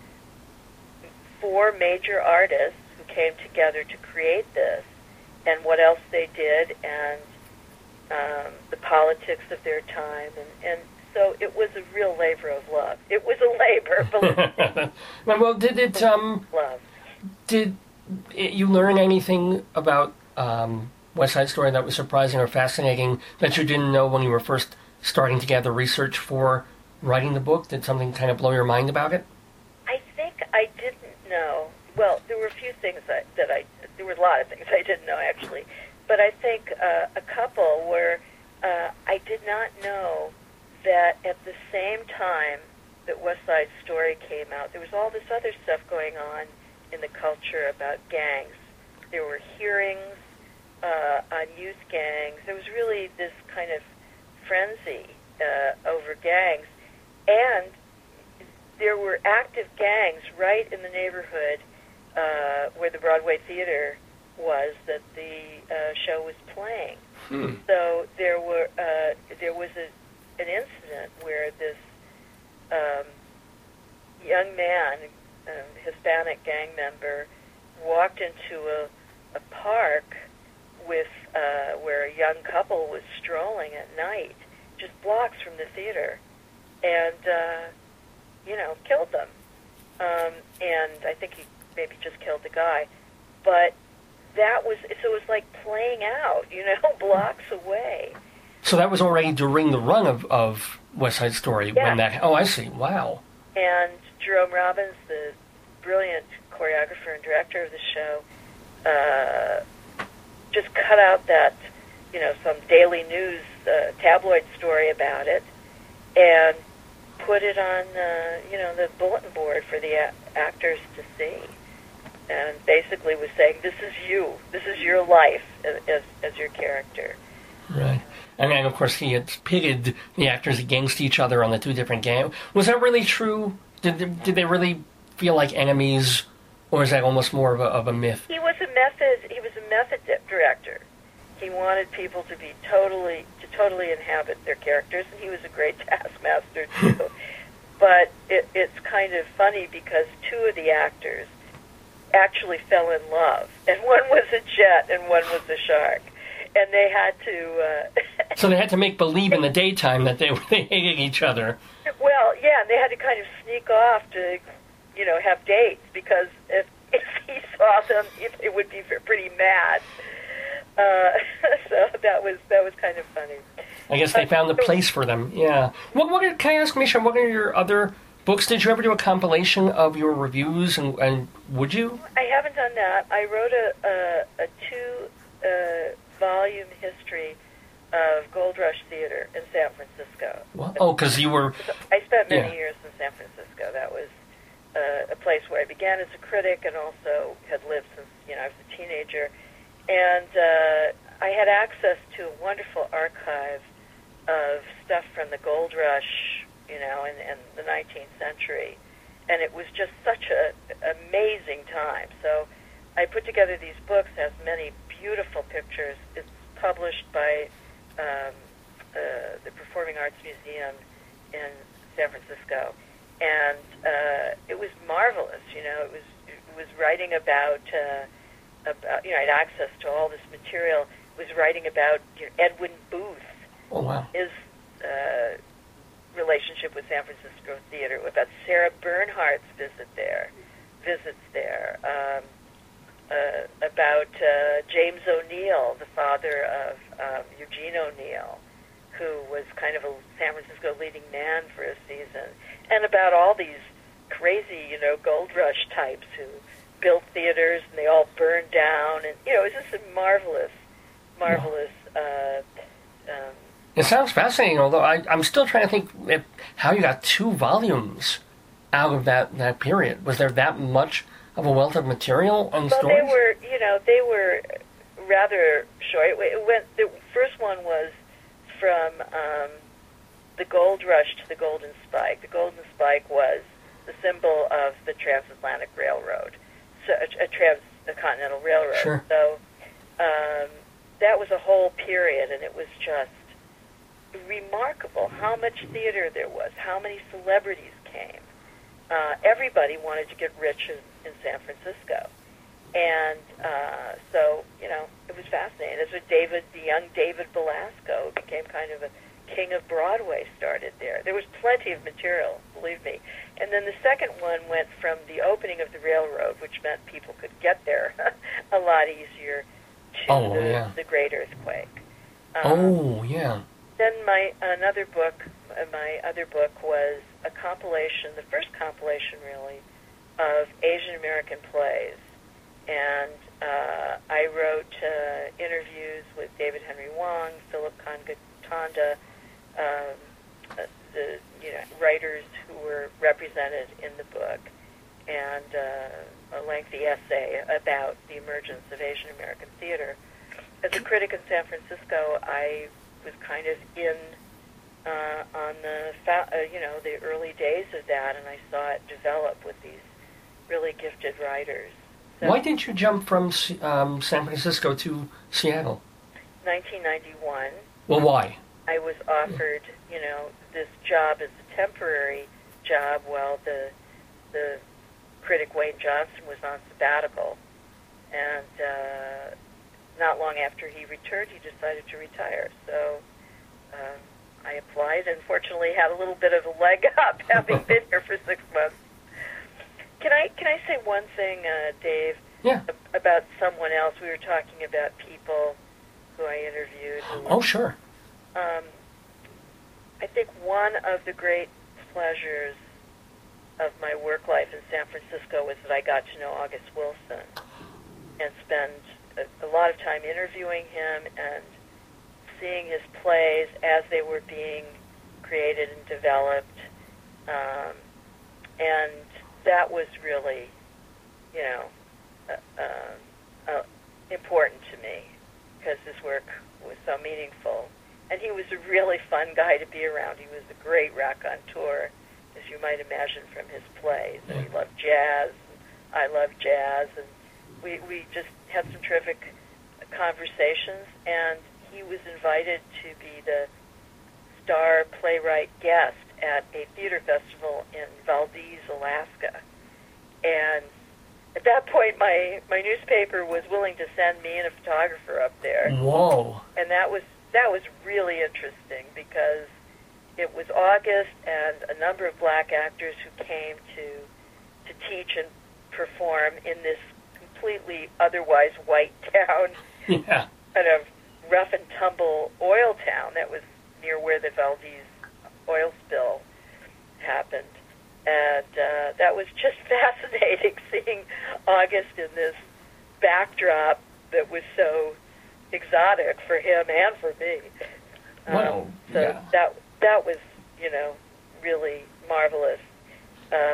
[SPEAKER 1] four major artists who came together to create this, and what else they did, and um, the politics of their time, and, and so it was a real labor of love. It was a labor, believe me.
[SPEAKER 2] Well, did it? Um,
[SPEAKER 1] love.
[SPEAKER 2] Did it, you learn anything about um, West Side Story that was surprising or fascinating that you didn't know when you were first starting to gather research for writing the book? Did something kind of blow your mind about it?
[SPEAKER 1] I think I didn't know. Well, there were a few things that, that I, there were a lot of things I didn't know, actually. But I think uh, a couple were, uh, I did not know that at the same time that West Side Story came out, there was all this other stuff going on in the culture about gangs. There were hearings uh, on youth gangs. There was really this kind of frenzy uh, over gangs. And there were active gangs right in the neighborhood uh, where the Broadway Theater was that the uh, show was playing.
[SPEAKER 2] Hmm.
[SPEAKER 1] So there were uh, there was a, an incident where this um, young man, a Hispanic gang member, walked into a, a park with uh, where a young couple was strolling at night, just blocks from the theater, and uh, you know, killed them. Um, and I think he maybe just killed the guy, but that was, so it was like playing out, you know, blocks away.
[SPEAKER 2] So that was already during the run of, of West Side Story
[SPEAKER 1] Yeah.
[SPEAKER 2] when that, oh, I see, wow.
[SPEAKER 1] And Jerome Robbins, the brilliant choreographer and director of the show, uh, just cut out that, you know, some Daily News uh, tabloid story about it and put it on, uh, you know, the bulletin board for the a- actors to see. And basically was saying, this is you. This is your life as, as your character.
[SPEAKER 2] Right. And then, of course, he had pitted the actors against each other on the two different gangs. Was that really true? Did they, did they really feel like enemies, or is that almost more of a, of a myth?
[SPEAKER 1] He was a method. He was a method di- director. He wanted people to be totally to totally inhabit their characters, and he was a great taskmaster too. But it, it's kind of funny because two of the actors actually fell in love, and one was a jet and one was a shark, and they had to. Uh,
[SPEAKER 2] So they had to make believe in the daytime that they they hated each other.
[SPEAKER 1] Well, yeah, and they had to kind of sneak off to, you know, have dates, because if if he saw them, it, it would be pretty mad. Uh, so that was that was kind of funny.
[SPEAKER 2] I guess they found the place for them. Yeah. What? What? Can I ask, Misha? What are your other books? Did you ever do a compilation of your reviews, and, and would you?
[SPEAKER 1] I haven't done that. I wrote a a, a two uh, volume history of Gold Rush Theater in San Francisco.
[SPEAKER 2] What? Oh, because you were.
[SPEAKER 1] I spent many
[SPEAKER 2] Yeah.
[SPEAKER 1] years in San Francisco. That was uh, a place where I began as a critic and also had lived since, you know, I was a teenager. And uh, I had access to a wonderful archive of stuff from the gold rush, you know, in, in the nineteenth century. And it was just such an amazing time. So I put together these books, has many beautiful pictures. It's published by um, uh, the Performing Arts Museum in San Francisco. And uh, it was marvelous, you know. It was it was writing about, uh, about, you know, I had access to all this material. It was writing about, you know, Edwin Booth,
[SPEAKER 2] oh, wow.
[SPEAKER 1] his uh, relationship with San Francisco theater, about Sarah Bernhardt's visit there, visits there, um, uh, about uh, James O'Neill, the father of um, Eugene O'Neill, who was kind of a San Francisco leading man for a season, and about all these crazy, you know, gold rush types who built theaters and they all burned down, and you know, it was just a marvelous, marvelous. Uh, um,
[SPEAKER 2] It sounds fascinating, although I, I'm still trying to think if, how you got two volumes out of that, that period. Was there that much of a wealth of material and
[SPEAKER 1] well,
[SPEAKER 2] stories?
[SPEAKER 1] they were, you know, they were rather short. It went. The first one was from um, the Gold Rush to the Golden Spike. The Golden Spike was the symbol of the Transatlantic Railroad, so a, a transcontinental railroad.
[SPEAKER 2] Sure.
[SPEAKER 1] So um, that was a whole period, and it was just remarkable how much theater there was, how many celebrities came. Uh, everybody wanted to get rich in, in San Francisco. And uh, so, you know, it was fascinating. That's what David, the young David Belasco, who became kind of a king of Broadway, started there. There was plenty of material, believe me. And then the second one went from the opening of the railroad, which meant people could get there a lot easier, to
[SPEAKER 2] oh,
[SPEAKER 1] the,
[SPEAKER 2] yeah.
[SPEAKER 1] the Great Earthquake. Um,
[SPEAKER 2] oh, yeah.
[SPEAKER 1] Then my another book, uh, my other book was a compilation, the first compilation really, of Asian American plays. And uh, I wrote uh, interviews with David Henry Wong, Philip Kongatanda, um, uh, the you know writers who were represented in the book, and uh, a lengthy essay about the emergence of Asian American theater. As a critic in San Francisco, I was kind of in uh, on the fa- uh, you know the early days of that, and I saw it develop with these really gifted writers. So,
[SPEAKER 2] why didn't you jump from um, San Francisco to Seattle?
[SPEAKER 1] nineteen ninety-one.
[SPEAKER 2] Well, why?
[SPEAKER 1] I was offered, you know, this job as a temporary job while the the critic Wayne Johnson was on sabbatical, and uh, not long after he returned, he decided to retire. So um, I applied, and fortunately had a little bit of a leg up, having been here for six months. Can I can I say one thing, uh, Dave?
[SPEAKER 2] Yeah.
[SPEAKER 1] About someone else? We were talking about people who I interviewed. Who
[SPEAKER 2] oh, sure.
[SPEAKER 1] Um, I think one of the great pleasures of my work life in San Francisco was that I got to know August Wilson and spend a, a lot of time interviewing him and seeing his plays as they were being created and developed. Um, and that was really, you know, uh, uh, uh, important to me because his work was so meaningful. And he was a really fun guy to be around. He was a great raconteur, as you might imagine from his plays. And he loved jazz, and I loved jazz, and we, we just had some terrific conversations. And he was invited to be the star playwright guest at a theater festival in Valdez, Alaska. And at that point, my, my newspaper was willing to send me and a photographer up there.
[SPEAKER 2] Whoa.
[SPEAKER 1] And that was that was really interesting because it was August and a number of black actors who came to to teach and perform in this completely otherwise white town,
[SPEAKER 2] Yeah.
[SPEAKER 1] kind of rough and tumble oil town that was near where the Valdez oil spill happened. And uh, that was just fascinating, seeing August in this backdrop that was so exotic for him and for me. Um,
[SPEAKER 2] Wow,
[SPEAKER 1] so
[SPEAKER 2] yeah.
[SPEAKER 1] that that was, you know, really marvelous. Um,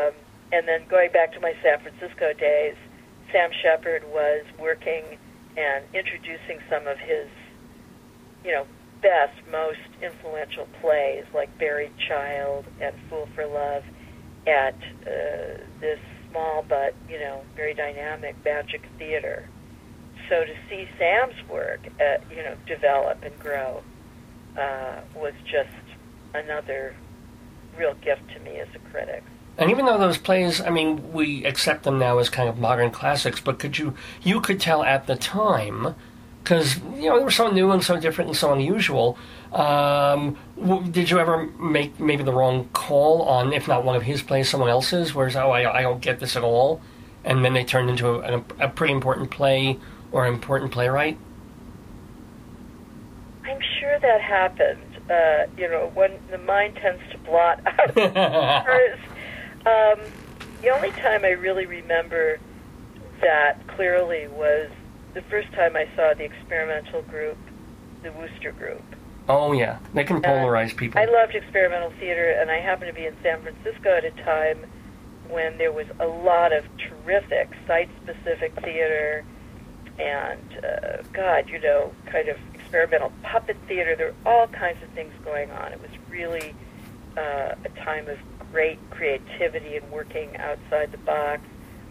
[SPEAKER 1] and then going back to my San Francisco days, Sam Shepard was working and introducing some of his, you know, best, most influential plays like Buried Child and Fool for Love at uh, this small but, you know, very dynamic Magic Theater. So to see Sam's work, uh, you know, develop and grow uh, was just another real gift to me as a critic.
[SPEAKER 2] And even though those plays, I mean, we accept them now as kind of modern classics, but could you, you could tell at the time, because, you know, they were so new and so different and so unusual, um, w- did you ever make maybe the wrong call on, if not one of his plays, someone else's, whereas, oh, I, I don't get this at all, and then they turned into a, a, a pretty important play or an important playwright?
[SPEAKER 1] I'm sure that happened. Uh, you know, when the mind tends to blot out words. Um, the only time I really remember that clearly was the first time I saw the experimental group, the Wooster Group.
[SPEAKER 2] Oh, yeah. They can polarize
[SPEAKER 1] uh,
[SPEAKER 2] people.
[SPEAKER 1] I loved experimental theater, and I happened to be in San Francisco at a time when there was a lot of terrific site-specific theater and, uh, God, you know, kind of experimental puppet theater. There were all kinds of things going on. It was really uh, a time of great creativity and working outside the box.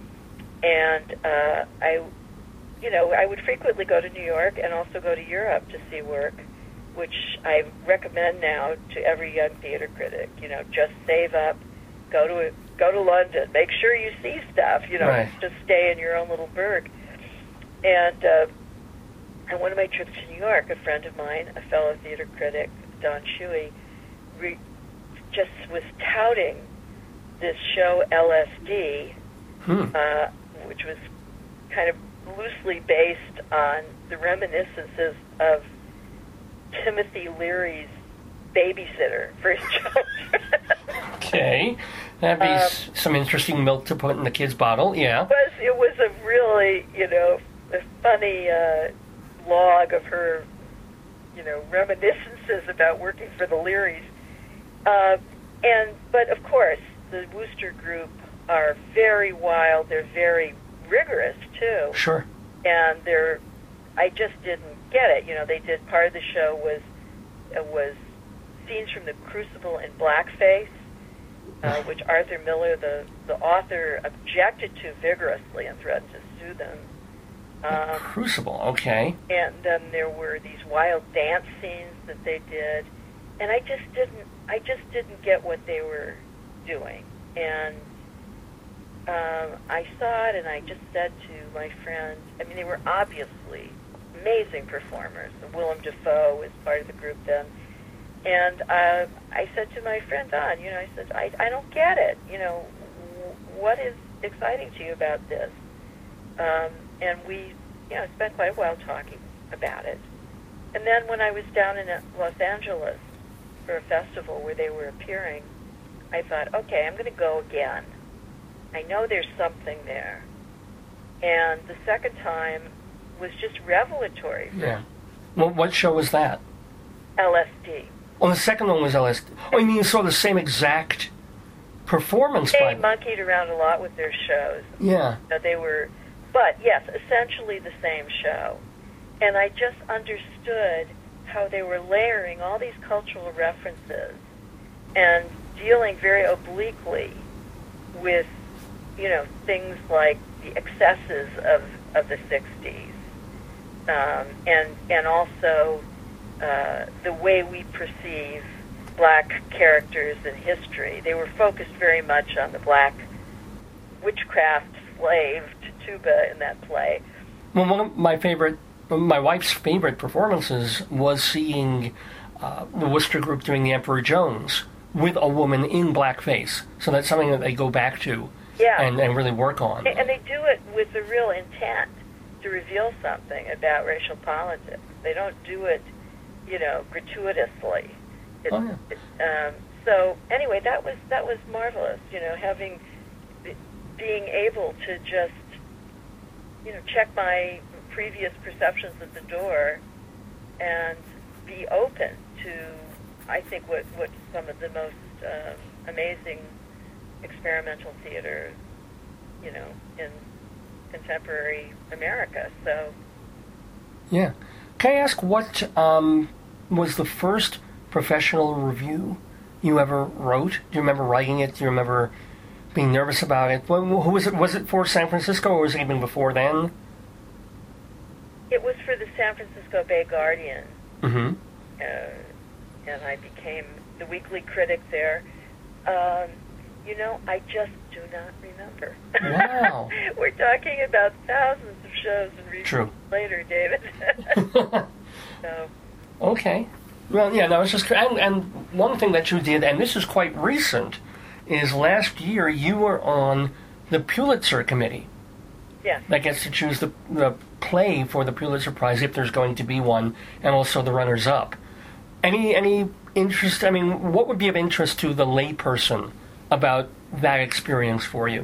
[SPEAKER 1] And uh, I, you know, I would frequently go to New York and also go to Europe to see work, which I recommend now to every young theater critic. You know, just save up, go to go to London, make sure you see stuff. You know,
[SPEAKER 2] right.
[SPEAKER 1] Just stay in your own little burg. And uh, on one of my trips to New York, a friend of mine, a fellow theater critic, Don Shuey, re- just was touting this show L S D,
[SPEAKER 2] hmm.
[SPEAKER 1] uh, which was kind of loosely based on the reminiscences of Timothy Leary's Babysitter for his children.
[SPEAKER 2] Okay. That'd be um, s- some interesting milk to put in the kid's bottle, yeah.
[SPEAKER 1] It was, it was a really, you know, a funny uh, log of her, you know, reminiscences about working for the Learys. Uh, and but of course, the Wooster Group are very wild. They're very rigorous too.
[SPEAKER 2] Sure.
[SPEAKER 1] And they're, I just didn't get it. You know, they did part of the show was uh, was scenes from the Crucible in blackface, uh, which Arthur Miller, the the author, objected to vigorously and threatened to sue them.
[SPEAKER 2] Um, Crucible, okay.
[SPEAKER 1] And then there were these wild dance scenes that they did, and I just didn't. I just didn't get what they were doing. And um, I saw it, and I just said to my friend, I mean, they were obviously amazing performers. Willem Dafoe was part of the group then. And uh, I said to my friend Don, you know, I said, I, I don't get it. You know, w- what is exciting to you about this? Um, and we, you know, spent quite a while talking about it. And then when I was down in Los Angeles for a festival where they were appearing, I thought, okay, I'm going to go again. I know there's something there. And the second time was just revelatory.
[SPEAKER 2] Yeah. Well, what show was that?
[SPEAKER 1] L S D.
[SPEAKER 2] Oh, the second one was L S D. Oh, you mean you saw the same exact performance?
[SPEAKER 1] They
[SPEAKER 2] by
[SPEAKER 1] monkeyed around a lot with their shows.
[SPEAKER 2] Yeah.
[SPEAKER 1] So they were, but yes, essentially the same show. And I just understood how they were layering all these cultural references and dealing very obliquely with, you know, things like the excesses of, of the sixties, um, and and also uh, the way we perceive black characters in history. They were focused very much on the black witchcraft slave to tuba in that play.
[SPEAKER 2] Well, one of my favorite, my wife's favorite performances was seeing uh, the Wooster Group doing The Emperor Jones with a woman in blackface. So that's something that they go back to
[SPEAKER 1] yeah.
[SPEAKER 2] and, and really work on.
[SPEAKER 1] And they do it with the real intent to reveal something about racial politics. They don't do it, you know, gratuitously. It,
[SPEAKER 2] oh, yeah.
[SPEAKER 1] it, um, so anyway, that was that was marvelous. You know, having being able to just, you know, check my previous perceptions at the door and be open to, I think, what what some of the most um, amazing experimental theater, you know, in contemporary America. So,
[SPEAKER 2] yeah. Can I ask what um, was the first professional review you ever wrote? Do you remember writing it? Do you remember being nervous about it? Who was it? Was it for San Francisco, or was it even before then?
[SPEAKER 1] It was for the San Francisco Bay Guardian,
[SPEAKER 2] mm-hmm.
[SPEAKER 1] uh, and I became the weekly critic there. Um, you know, I just do not remember.
[SPEAKER 2] Wow.
[SPEAKER 1] We're talking about thousands of shows and reviews
[SPEAKER 2] True.
[SPEAKER 1] later, David. So.
[SPEAKER 2] Okay. Well, yeah, that was just... And, and one thing that you did, and this is quite recent, is last year you were on the Pulitzer Committee.
[SPEAKER 1] Yes.
[SPEAKER 2] That gets to choose the, the play for the Pulitzer Prize, if there's going to be one, and also the runners-up. Any any interest, I mean, what would be of interest to the layperson about that experience for you?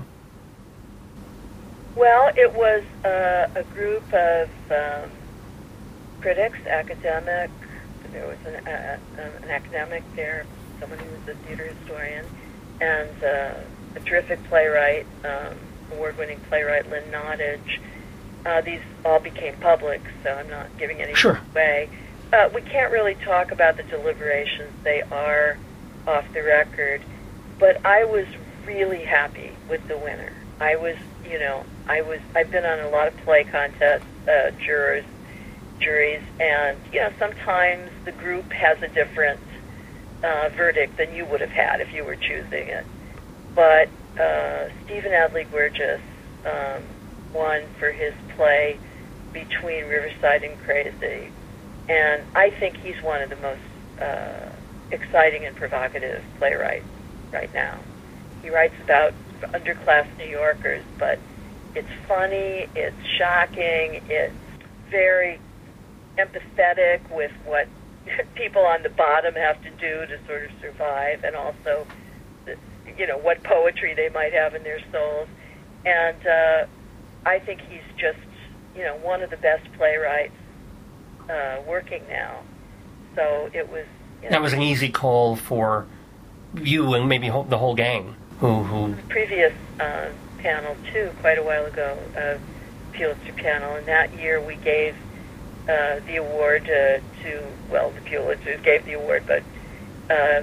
[SPEAKER 1] Well, it was uh, a group of um, critics, academic. There was an, uh, an academic there, someone who was a theater historian, and uh, a terrific playwright, um, award-winning playwright Lynn Nottage. Uh, these all became public, so I'm not giving anything
[SPEAKER 2] sure.
[SPEAKER 1] away. Uh, we can't really talk about the deliberations. They are off the record. But I was really happy with the winner. I was, you know, I was, I've been on a lot of play contests, uh, jurors, juries, and, you know, sometimes the group has a different uh, verdict than you would have had if you were choosing it. But uh, Stephen Adly Guirgis um, won for his play Between Riverside and Crazy. And I think he's one of the most uh, exciting and provocative playwrights right now. He writes about underclass New Yorkers, but it's funny, it's shocking, it's very empathetic with what people on the bottom have to do to sort of survive, and also, you know, what poetry they might have in their souls. And uh, I think he's just, you know, one of the best playwrights uh, working now. So it was... You know,
[SPEAKER 2] that was an easy call for you and maybe the whole gang. Who, who...
[SPEAKER 1] The previous uh, panel, too, quite a while ago, uh, Pulitzer panel, and that year we gave uh, the award uh, to, well, the Pulitzers gave the award, but uh,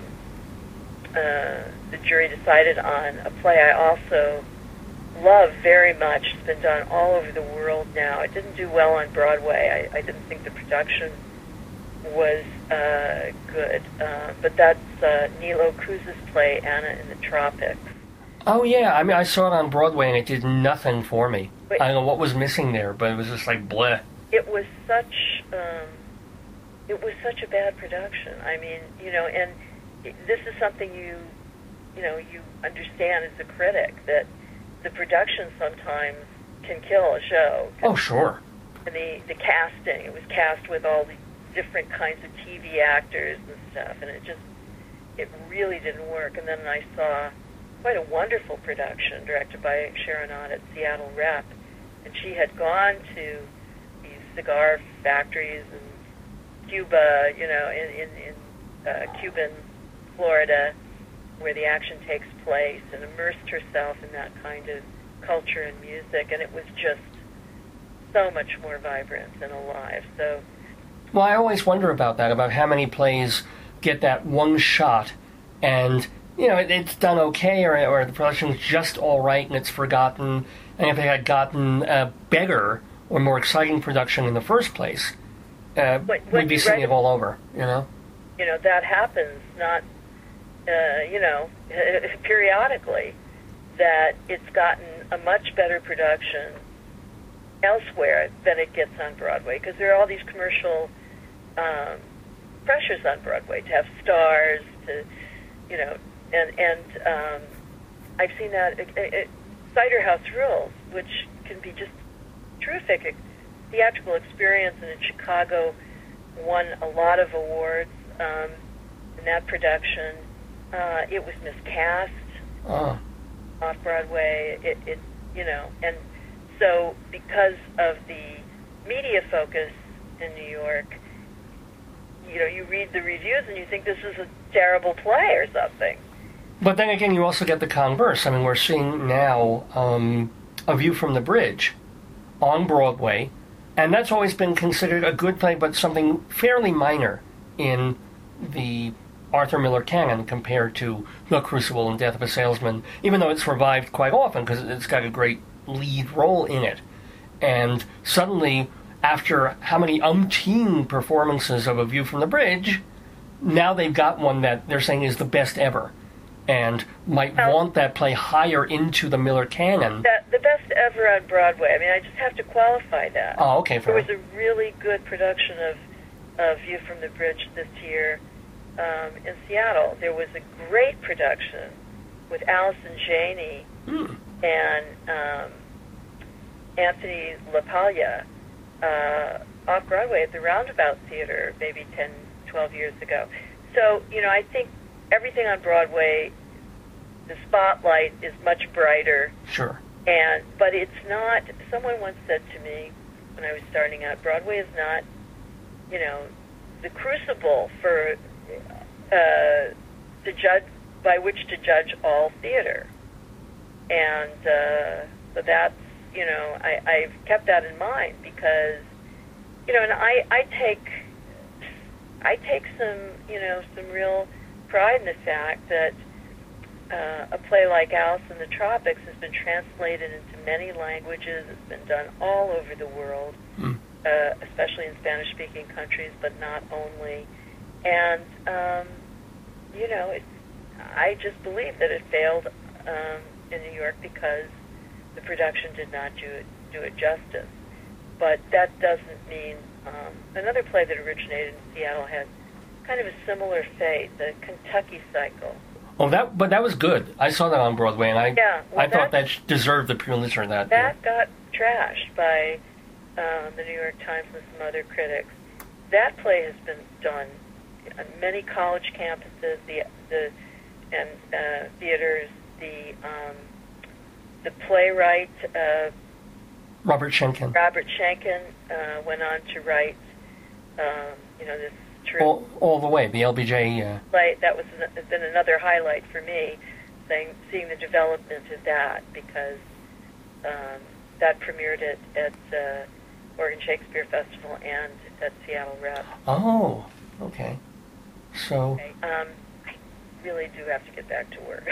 [SPEAKER 1] uh, the jury decided on a play I also love very much. It's been done all over the world now. It didn't do well on Broadway. I, I didn't think the production was uh, good. Uh, but that's uh, Nilo Cruz's play, Anna in the Tropics.
[SPEAKER 2] Oh, yeah. I mean, I saw it on Broadway, and it did nothing for me.
[SPEAKER 1] But
[SPEAKER 2] I don't know what was missing there, but it was just like, bleh.
[SPEAKER 1] It was such... Um, it was such a bad production. I mean, you know, and this is something you, you know, you understand as a critic, that the production sometimes can kill a show.
[SPEAKER 2] Oh, sure.
[SPEAKER 1] And the, the casting, it was cast with all the different kinds of T V actors and stuff, and it just, it really didn't work. And then I saw quite a wonderful production directed by Sharon Ott at Seattle Rep, and she had gone to these cigar factories in Cuba, you know, in, in, in uh, Cuban Florida, where the action takes place, and immersed herself in that kind of culture and music, and it was just so much more vibrant and alive. So,
[SPEAKER 2] well, I always wonder about that, about how many plays get that one shot, and, you know, it, it's done okay, or, or the production's just all right, and it's forgotten, and if they had gotten a better or more exciting production in the first place, uh,
[SPEAKER 1] when, when
[SPEAKER 2] we'd be seeing it all over, you know?
[SPEAKER 1] You know, that happens, not... Uh, you know, periodically, that it's gotten a much better production elsewhere than it gets on Broadway, because there are all these commercial um, pressures on Broadway to have stars, to, you know, and and um, I've seen that it, it, Cider House Rules, which can be just terrific theatrical experience, and in Chicago won a lot of awards um, in that production. Uh, it was miscast
[SPEAKER 2] oh.
[SPEAKER 1] off Broadway. It, it, you know, and so because of the media focus in New York, you know, you read the reviews and you think this is a terrible play or something,
[SPEAKER 2] But then again, you also get the converse. I mean, we're seeing now um, A View from the Bridge on Broadway, and that's always been considered a good play, but something fairly minor in the Arthur Miller canon compared to The Crucible and Death of a Salesman, even though it's revived quite often because it's got a great lead role in it. And suddenly, after how many umpteen performances of A View from the Bridge, now they've got one that they're saying is the best ever, and might
[SPEAKER 1] oh.
[SPEAKER 2] want that play higher into the Miller canon.
[SPEAKER 1] That, the best ever on Broadway. I mean, I just have to qualify that.
[SPEAKER 2] Oh, okay.
[SPEAKER 1] There was a really good production of, of View from the Bridge this year um, in Seattle. There was a great production with Allison Janney
[SPEAKER 2] Hmm.
[SPEAKER 1] and um, Anthony LaPaglia uh, off Broadway at the Roundabout Theater maybe ten, twelve years ago. So, you know, I think everything on Broadway, the spotlight is much brighter.
[SPEAKER 2] Sure.
[SPEAKER 1] And but it's not. Someone once said to me when I was starting out, Broadway is not, you know, the crucible for uh, to judge by which to judge all theater. And uh, so that's, you know, I, I've kept that in mind because, you know, and I, I take I take some, you know, some real pride in the fact that uh, a play like Alice in the Tropics has been translated into many languages. It's been done all over the world,
[SPEAKER 2] Hmm.
[SPEAKER 1] uh, especially in Spanish-speaking countries, but not only. And, um, you know, it, I just believe that it failed um, in New York because the production did not do it, do it justice. But that doesn't mean... Um, another play that originated in Seattle had kind of a similar fate, the Kentucky Cycle.
[SPEAKER 2] Oh, that but that was good. I saw that on Broadway, and I
[SPEAKER 1] Yeah, well,
[SPEAKER 2] I thought
[SPEAKER 1] that-
[SPEAKER 2] that deserved the Pulitzer. That
[SPEAKER 1] That got trashed by um, the New York Times and some other critics. That play has been done on many college campuses, the the and uh, theaters. The um, the playwright uh,
[SPEAKER 2] Robert Schenken.
[SPEAKER 1] Robert Schenken uh, went on to write, um, you know, this true
[SPEAKER 2] All, all the way, the L B J. Uh,
[SPEAKER 1] play. That was an, has been another highlight for me, saying, seeing the development of that, because um, that premiered at, at uh, Oregon Shakespeare Festival and at Seattle Rep.
[SPEAKER 2] oh, okay. So,
[SPEAKER 1] Okay. Um, I really do have to get back to work.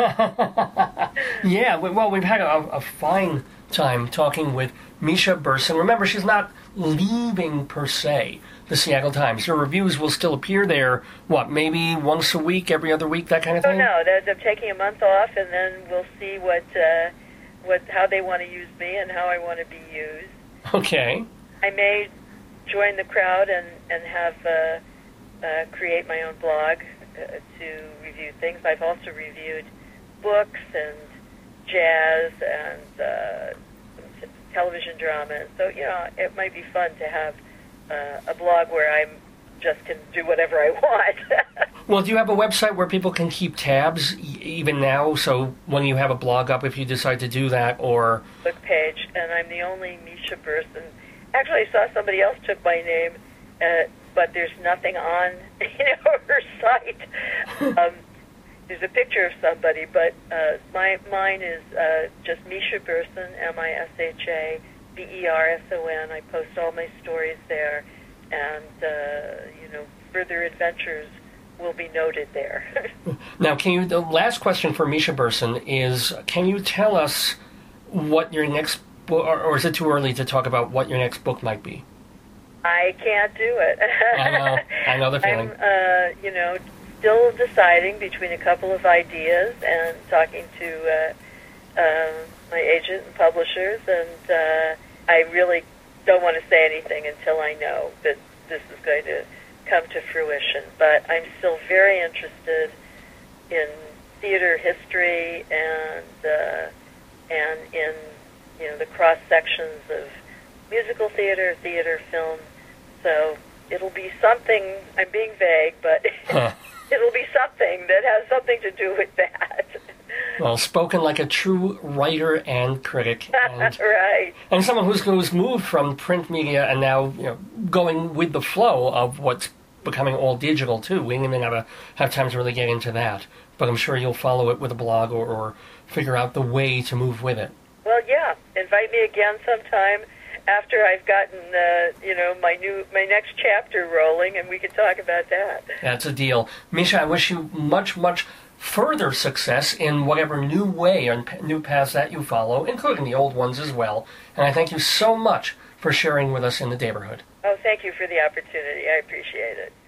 [SPEAKER 2] yeah, we- well, we've had a, a fine time talking with Misha Bersin. Remember, she's not leaving, per se, the Seattle Times. Her reviews will still appear there, what, maybe once a week, every other week, that kind of
[SPEAKER 1] Oh
[SPEAKER 2] thing?
[SPEAKER 1] no, they're, they're taking a month off, and then we'll see what uh, what how they want to use me and how I want to be used.
[SPEAKER 2] Okay.
[SPEAKER 1] I may join the crowd and and have uh, uh, create my own blog uh, to review things. I've also reviewed books and jazz and uh, some t- television drama. So you know, it might be fun to have uh, a blog where I'm just can do whatever I want.
[SPEAKER 2] Well, do you have a website where people can keep tabs e- even now? So when you have a blog up, if you decide to do that, or...
[SPEAKER 1] Book page, and I'm the only Misha person. Actually, I saw somebody else took my name, uh, but there's nothing on, you know, her site. Um, there's a picture of somebody, but uh, my mine is uh, just Misha Bersin, M I S H A B E R S O N. I post all my stories there, and uh, you know, further adventures will be noted there.
[SPEAKER 2] Now, can you... The last question for Misha Bersin is, can you tell us what your next book... Or, or is it too early to talk about what your next book might be?
[SPEAKER 1] I can't do it.
[SPEAKER 2] I know. I know the feeling.
[SPEAKER 1] I'm, uh, you know, still deciding between a couple of ideas and talking to uh, uh, my agent and publishers, and uh, I really don't want to say anything until I know that this is going to come to fruition. But I'm still very interested in theater history and uh, and in, you know, the cross sections of musical theater, theater, film. So it'll be something. I'm being vague, but
[SPEAKER 2] Huh.
[SPEAKER 1] it'll be something that has something to do with that.
[SPEAKER 2] Well, spoken like a true writer and critic, and,
[SPEAKER 1] Right.
[SPEAKER 2] and someone who's, who's moved from print media and now, you know, going with the flow of what's becoming all digital too. We didn't even have, a, have time to really get into that. But I'm sure you'll follow it with a blog or, or figure out the way to move with it.
[SPEAKER 1] Well, yeah. Invite me again sometime after I've gotten, uh, you know, my new my next chapter rolling, and we can talk about that.
[SPEAKER 2] That's a deal. Misha, I wish you much, much further success in whatever new way and new paths that you follow, including the old ones as well. And I thank you so much for sharing with us in the neighborhood.
[SPEAKER 1] Oh, thank you for the opportunity. I appreciate it.